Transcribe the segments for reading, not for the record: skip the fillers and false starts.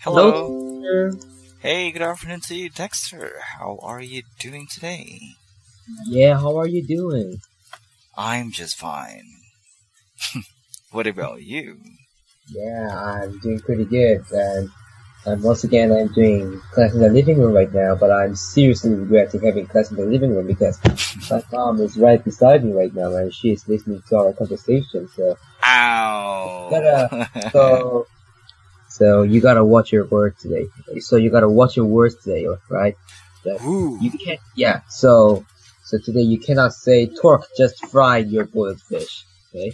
Hello, Hello. teacher. Hey, good afternoon to you, Dexter. How are you doing today? Yeah, how are you doing? I'm just fine. What about you? Yeah, I'm doing pretty good. And once again, I'm doing class in the living room right now, but I'm seriously regretting having class in the living room because my mom is right beside me right now and she's listening to our conversation. Ow! Gotta, so, so you gotta watch your words today. So you gotta watch your words today, right? That you Ooh. can't, yeah, so today you cannot say, Torque just fried your boiled fish, okay?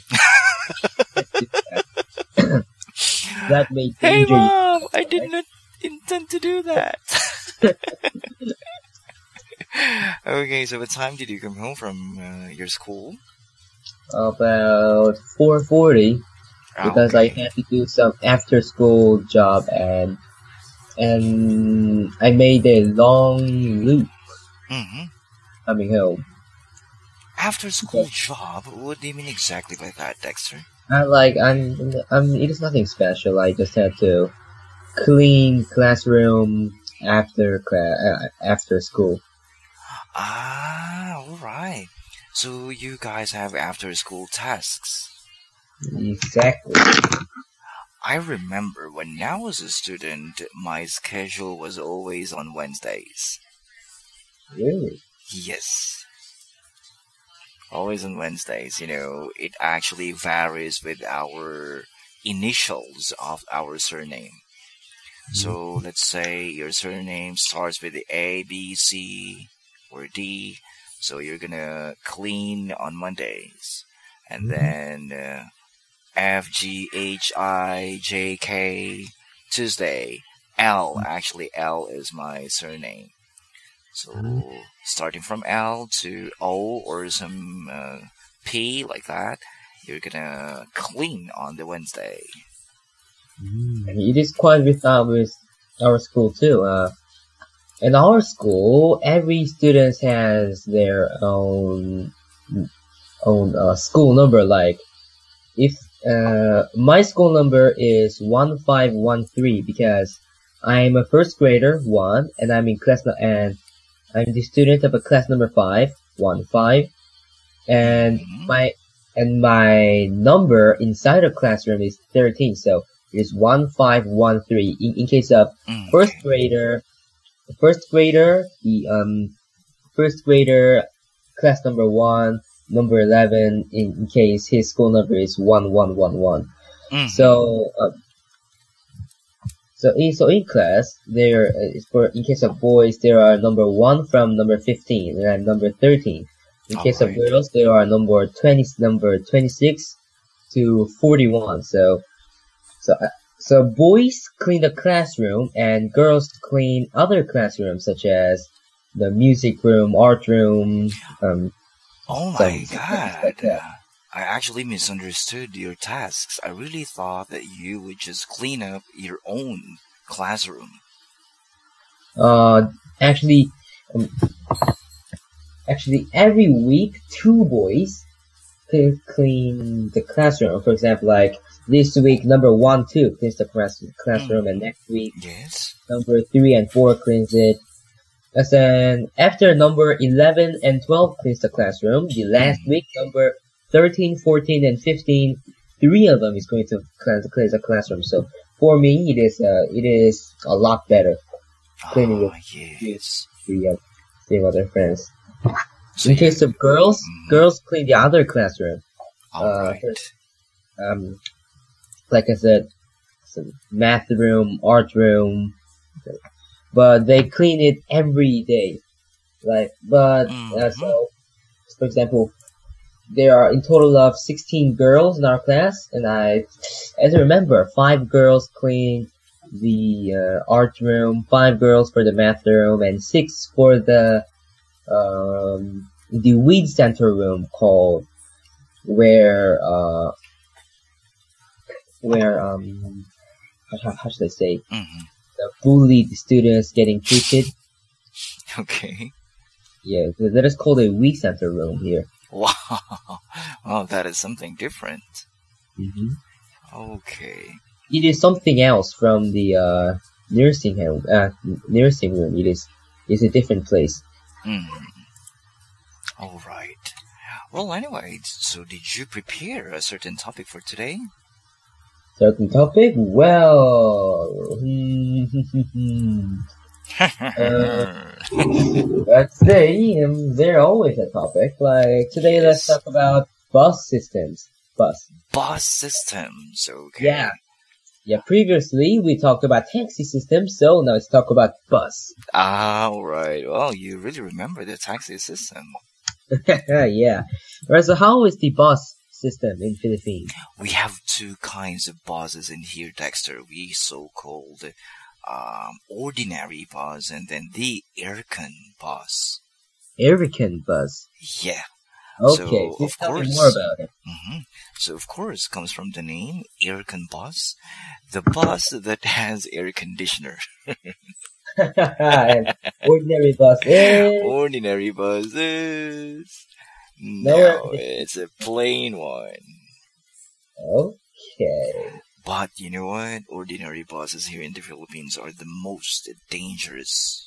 That may Hey, danger you, Mom! I did right? not intend to do that. Okay, so what time did you come home from your school? About 4:40 because I Okay. had to do some after school job and I made a long loop Mm-hmm. coming home. After school Because job? What do you mean exactly by that, Dexter? it is nothing special. I just had to clean classroom after school. Ah, alright. So you guys have after school tasks. Exactly. I remember when I was a student, my schedule was always on Wednesdays. Really? Yes, always on Wednesdays. It actually varies with our initials of our surname. So let's say your surname starts with the A, B, C, or D. So you're gonna clean on Mondays. And Mhm. then F, G, H, I, J, K, Tuesday. L, actually, L is my surname. So starting from L to O or some P like that, you're gonna clean on the Wednesday. It is quite with our school too. In our school, every student has their own school number. Like if my school number is 1513 because I'm a first grader one, and and I'm the student of a class number 515, and Hmm. my number inside a classroom is 13. So it is 1513. In case of first Okay. grader, first grader, the first grader class number 1, number 11, in case his school number is 1111. Hmm. So in class there for in case of boys there are number 1 from number 15 and I'm number 13. In All case of right. girls there are number 26 to 41. So uh, so boys clean the classroom and girls clean other classrooms such as the music room, art room, Oh some my things like God. that. I actually misunderstood your tasks. I really thought that you would just clean up your own classroom. Uh, actually, um, actually, every week, two boys clean the classroom. For example, like this week, number 1, 2 cleans the classroom, and Hmm. next week, Yes. number 3 and 4 cleans it. And then after number 11 and 12 cleans the classroom, the last Hmm. week, number 13, 14, and 15, three of them is going to cleanse the classroom. So for me, it is a lot better cleaning Ah, with yes. three other friends. So In case you. of girls, Mhm. girls clean the other classroom. All right. First, um, like I said, some math room, art room, but they clean it every day. Like, Mm-hmm. for example, there are in total of 16 girls in our class, and as I remember, 5 girls cleaned the art room, 5 girls for the math room, and 6 for the weed center room called where where how should I say, Mm-hmm. the bullied students getting treated. Okay. Yeah, that is called a weed center room here. Wow. Oh, that is something different. Hmm Okay. It is something else from nursing home. Nursing room. It is a different place. Mm. All right. Well, anyway, so did you prepare a certain topic for today? Certain topic. Well, today there always a topic. Like today, let's Yes. talk about bus systems. Bus. Bus systems. Okay. Yeah. Yeah. Previously, we talked about taxi systems, so now let's talk about bus. All right. Well, you really remember the taxi system. Yeah. Alright. So, how is the bus system in Philippines? We have two kinds of buses in here, Dexter. We so-called ordinary bus and then the aircon bus. American bus. Yeah. Okay. So, Please of tell me course. more about it. So, of course, comes from the name aircon bus, the bus that has air conditioner. And ordinary bus is Ordinary buses. no air No, it's a plain one. Okay. But you know what? Ordinary buses here in the Philippines are the most dangerous.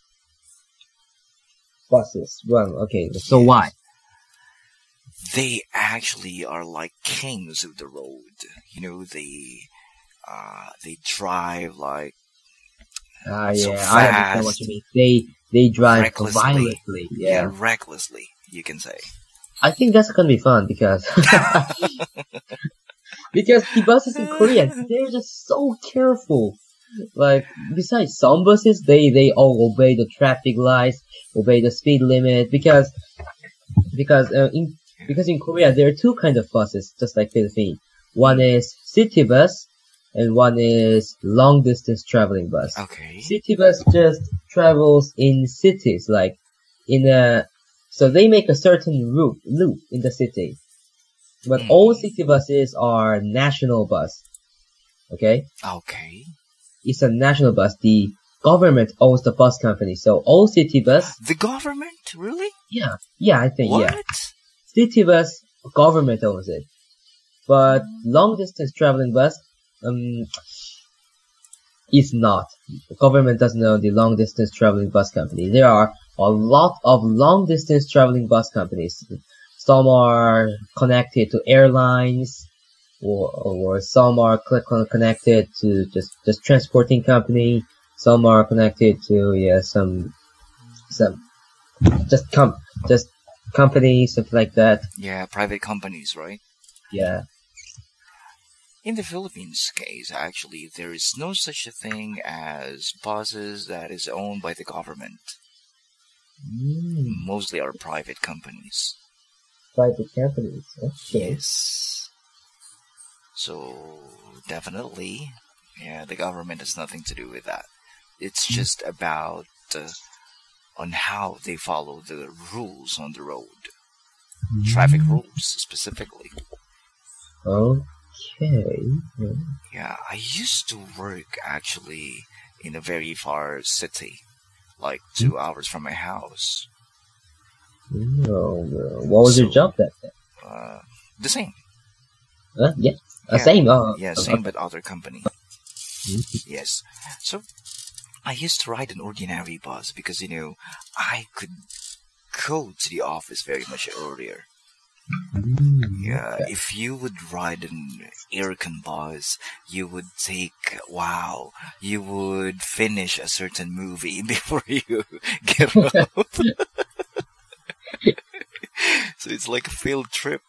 Buses. Well, okay. So why? They actually are like kings of the road. You know, they drive like so Yeah, I understand what fast, you mean. They drive recklessly. violently. Yeah. Recklessly, you can say. I think that's gonna be fun because because the buses in Korea they're just so careful. Like besides some buses, they all obey the traffic lights, obey the speed limit because in Korea there are two kinds of buses, just like Philippines. One is city bus, and one is long distance traveling bus. Okay. City bus just travels in cities, like so they make a certain loop in the city. But all city buses are national bus. Okay? Okay. It's a national bus. The government owns the bus company. So all city bus, The government? Really? yeah, I think, What? yeah. City bus, government owns it. But long distance traveling bus, is not. The government doesn't own the long distance traveling bus company. There are a lot of long distance traveling bus companies. Some are connected to airlines, or some are connected to just transporting company. Some are connected to some just companies, something like that. Yeah, private companies, right? Yeah. In the Philippines case, actually, there is no such a thing as buses that is owned by the government. Mostly are private companies. Private companies. Okay. Yes. So, definitely, yeah, the government has nothing to do with that. It's just about on how they follow the rules on the road. Traffic rules, specifically. Okay. Yeah, I used to work actually in a very far city, like 2 hours from my house. No. What was your So, job that day? The same. Yeah. Yeah, Same. yeah, same but other company. Yes. So I used to ride an ordinary bus because, I could go to the office very much earlier. Yeah, Okay. if you would ride an aircon bus, you would you would finish a certain movie before you get off. So it's like a field trip.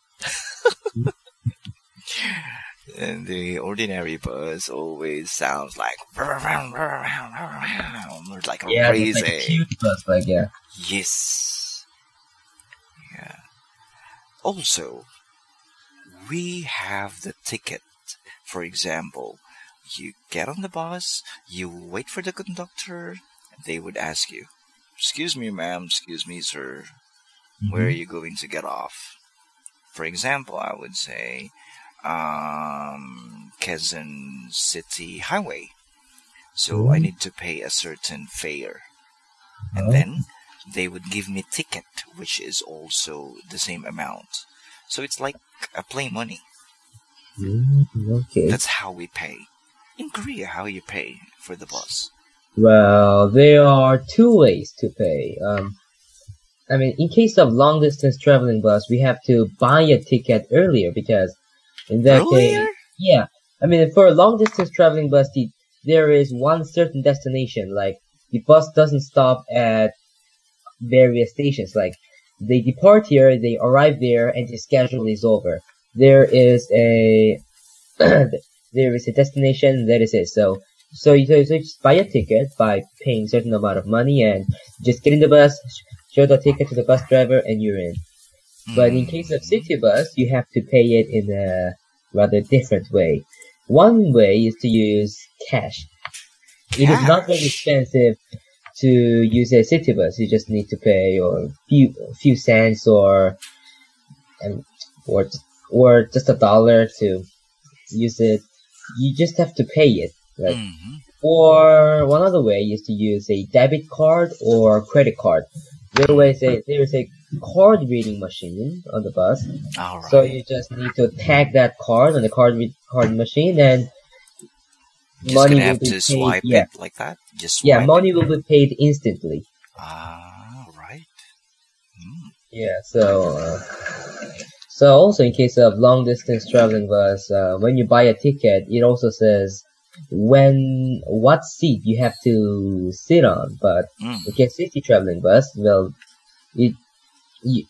And the ordinary bus always sounds like like Yeah, crazy. just like a cute bus, like yeah. Yes. Yeah. Also, we have the ticket. For example, you get on the bus, you wait for the conductor, they would ask you, "Excuse me, ma'am, excuse me, sir, where are you going to get off?" For example, I would say, Quezon City Highway. So I need to pay a certain fare. And then they would give me ticket, which is also the same amount. So it's like a play money. Okay. That's how we pay. In Korea, how you pay for the bus? Well, there are two ways to pay. I mean, in case of long distance traveling bus, we have to buy a ticket earlier because in that case, Earlier? yeah. I mean, for a long distance traveling bus, there is one certain destination. Like the bus doesn't stop at various stations. Like they depart here, they arrive there, and the schedule is over. There is a there is a destination. That is it. So you just buy a ticket by paying certain amount of money and just get in the bus, show the ticket to the bus driver, and you're in. But in case of city bus, you have to pay it in a rather different way. One way is to use cash. It is not very Cash. expensive to use a city bus. You just need to pay or few cents um, or or just $1 to use it. You just have to pay it. Right? Mm-hmm. Or one other way is to use a debit card or credit card. There is a card reading machine on the bus, All so right. you just need to tag that card on the card machine, and Just money gonna will have be to paid. swipe Yeah, it like that. Just yeah, swipe it. money will be paid instantly. Ah, right. Mm. Yeah, so also in case of long distance traveling bus, when you buy a ticket, it also says what seat you have to sit on. But Mm. in case city traveling bus, well, it, you,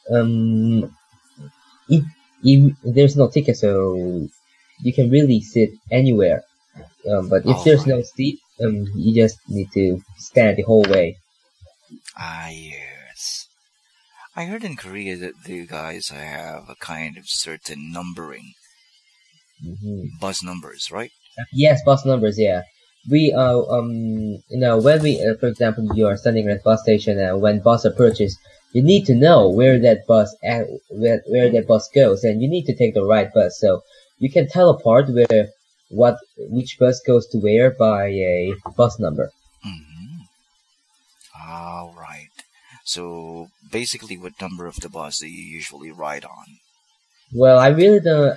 there's no ticket, so you can really sit anywhere. But if All there's right. no seat, you just need to stand the whole way. Ah, yes. I heard in Korea that you guys have a kind of certain numbering, bus numbers, right? Yes, bus numbers. Yeah, we when we for example you are standing at a bus station and when bus approaches, you need to know where that bus goes, and you need to take the right bus. So you can tell apart which bus goes to where by a bus number. Mm-hmm. All right. So basically, what number of the bus do you usually ride on? Well, I really don't.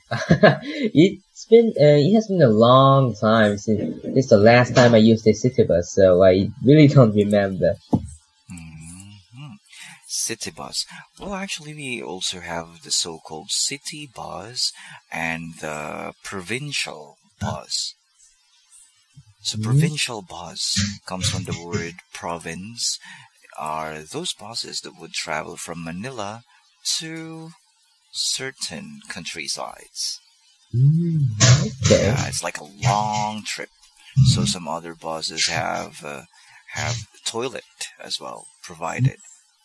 It has been a long time since the last time I used a city bus, so I really don't remember. Hmm. City bus. Well, actually, we also have the so-called city bus and the provincial bus. So, provincial bus comes from the word province. Are those buses that would travel from Manila to certain countrysides. Okay. Yeah, it's like a long trip. So some other buses have toilet as well provided.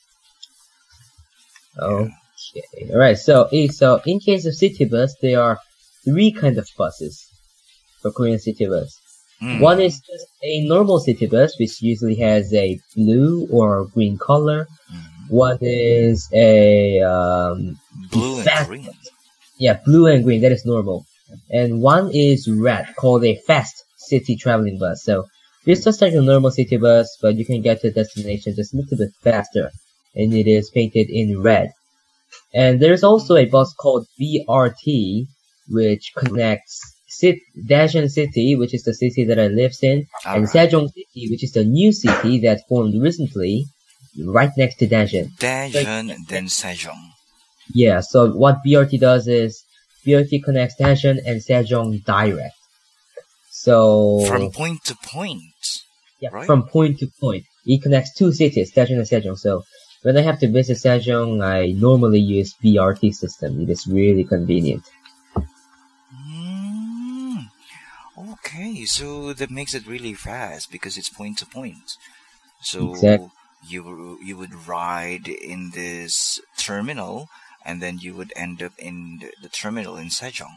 Okay. All right. So in case of city bus, there are three kinds of buses for Korean city bus. One is just a normal city bus, which usually has a blue or green color. One is a blue and green. Yeah, blue and green. That is normal. And one is red, called a fast city traveling bus. So it's just like a normal city bus, but you can get to the destination just a little bit faster. And it is painted in red. And there's also a bus called BRT, which connects Daejeon City, which is the city that I live in, and Sejong City, which is the new city that formed recently, right next to Daejeon. Daejeon and then Sejong. Yeah, so what BRT does is, BRT connects Daejeon and Sejong direct. So... From point to point. Yeah, right? From point to point. It connects two cities, Daejeon and Sejong. So when I have to visit Sejong, I normally use BRT system. It is really convenient. Okay, so that makes it really fast because it's point to point. So Exactly. you would ride in this terminal, and then you would end up in the terminal in Sejong.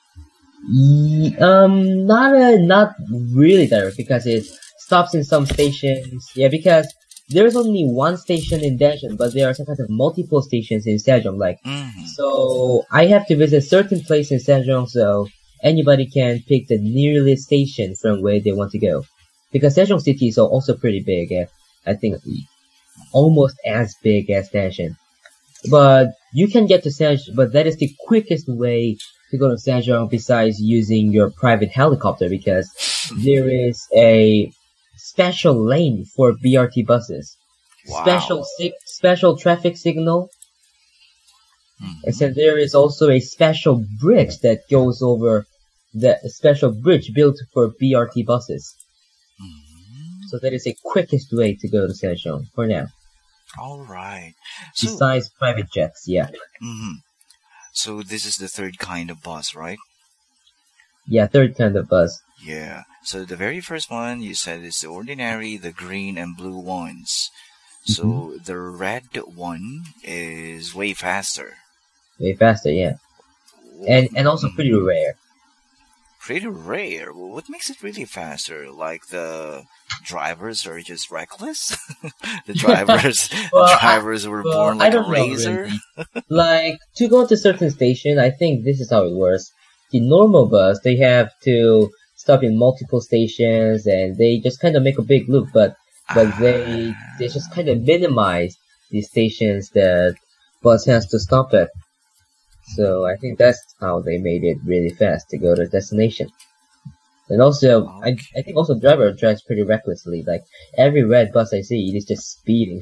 Not really direct because it stops in some stations. Yeah, because there's only one station in Daejeon, but there are some kind of multiple stations in Sejong. So I have to visit certain place in Sejong, so anybody can pick the nearest station from where they want to go. Because Sejong City is also pretty big. I think almost as big as Daejeon. But you can get to Sejong, but that is the quickest way to go to Sejong besides using your private helicopter because there is a special lane for BRT buses, Wow. special traffic signal, and so Hmm. there is also a special bridge that goes over the special bridge built for BRT buses. Hmm. So that is the quickest way to go to Sejong for now. All right. So, Besides private jets, yeah. mhm. So this is the third kind of bus, right? Yeah, third kind of bus. Yeah. So the very first one you said is the ordinary, the green and blue ones. Hmm. So the red one is way faster. Way faster, yeah. And also pretty Mhm. rare. Pretty rare. Well, what makes it really faster? Like the drivers are just reckless. the drivers, the Well, drivers were well, born I like a don't know razor. really. Like to go to certain station, I think this is how it works. The normal bus, they have to stop in multiple stations, and they just kind of make a big loop. But they just Ah. kind of minimize the stations that bus has to stop at. So I think that's how they made it really fast to go to destination. And also, I think Okay. also driver drives pretty recklessly. Like every red bus I see, it is just speeding.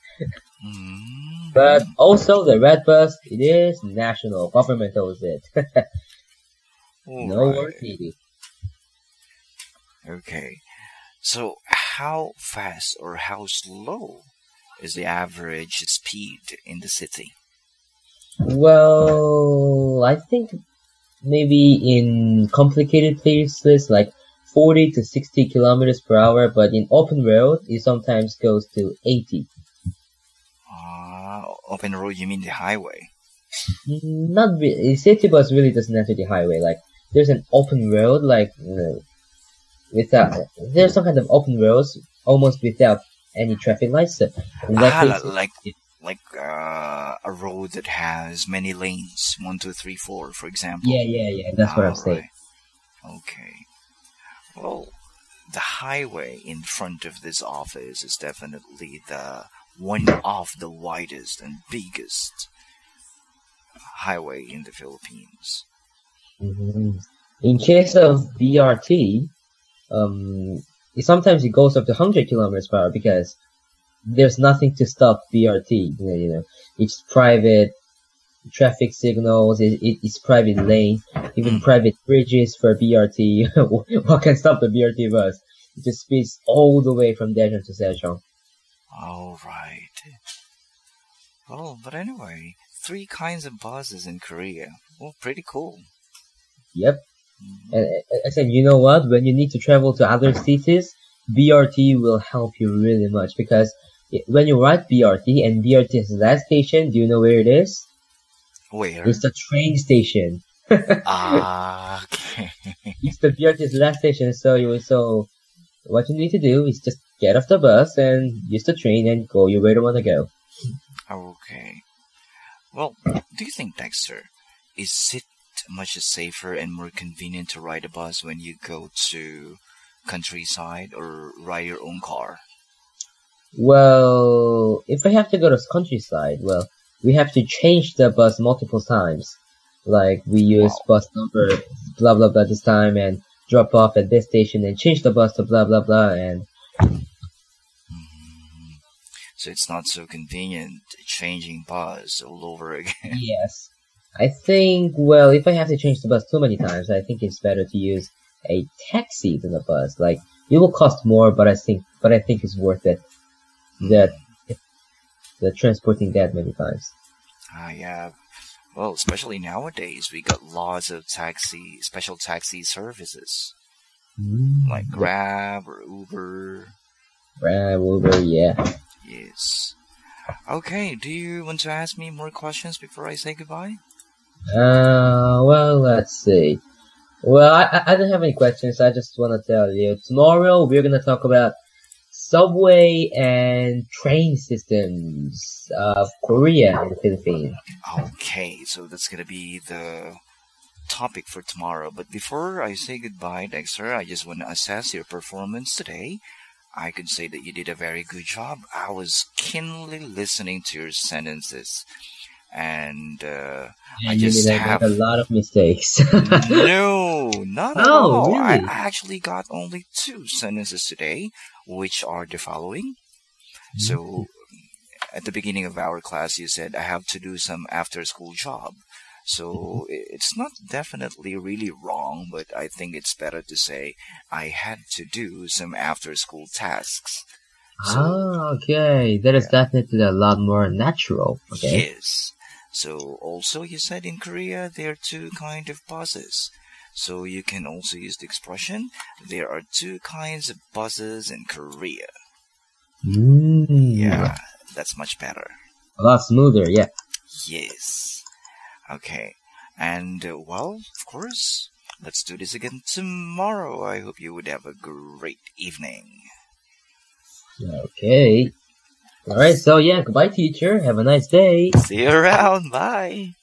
But Hmm. also the red bus, it is national. Government owns it. All No right. work needed. Okay. So how fast or how slow is the average speed in the city? Well, I think maybe in complicated places like 40 to 60 kilometers per hour, but in open road, it sometimes goes to 80. Open road, you mean the highway? Not really. City bus really doesn't enter the highway. Like there's an open road, like without there's some kind of open roads almost without any traffic lights. So in that Ah, case, a road that has many lanes, one, two, three, four, for example. yeah. That's what I'm All saying. right. Okay. Well, the highway in front of this office is definitely the one of the widest and biggest highway in the Philippines. Hmm. In case of BRT, sometimes it goes up to 100 kilometers per hour because there's nothing to stop BRT. It's private traffic signals, it's private lane, even Hmm. private bridges for BRT. What can stop the BRT bus? It just speeds all the way from Daejeon to Sejong. All right. Well, but anyway, three kinds of buses in Korea. Well, pretty cool. Yep. Mhm. And I said, you know what? When you need to travel to other cities, BRT will help you really much because when you ride BRT and BRT's last station, do you know where it is? It's Where? the train station. Ah, okay. It's the BRT's last station. So what you need to do is just get off the bus and use the train and go where you want to go. Okay. Well, do you think, Dexter, is it much safer and more convenient to ride a bus when you go to countryside or ride your own car? Well, if I have to go to countryside, well, we have to change the bus multiple times. Like we use Wow. bus number blah blah blah this time and drop off at this station and change the bus to blah blah blah and Mhm. So it's not so convenient changing bus all over again. yes. I think well, if I have to change the bus too many times, I think it's better to use a taxi than a bus. Like it will cost more, but I think it's worth it. That Hmm. the transporting that many times. Yeah. Well, especially nowadays, we got lots of special taxi services like Yep. Grab or Uber. Right, Uber, yeah. Yes. Okay, do you want to ask me more questions before I say goodbye? Well, let's see. Well, I don't have any questions. I just want to tell you, tomorrow we're gonna talk about subway and train systems of Korea and the Philippines. Okay, so that's gonna be the topic for tomorrow. But before I say goodbye, Dexter, I just want to assess your performance today. I could say that you did a very good job. I was keenly listening to your sentences, and I And you just mean I made have a lot of mistakes? no, not at Oh, all. I really? actually got only two sentences today, which are the following. So, at the beginning of our class, you said I have to do some after-school job. So it's not definitely really wrong, but I think it's better to say I had to do some after-school tasks. So Ah, okay. That is yeah, definitely a lot more natural. Okay. yes. So also you said in Korea there are two kind of buses. So you can also use the expression there are two kinds of buses in Korea. Mm, Yeah, that's much better. a lot smoother. Yeah. Yes. Okay. And well, of course, let's do this again tomorrow. I hope you would have a great evening. Okay. All right. So yeah. Goodbye, teacher. Have a nice day. See you around. Bye.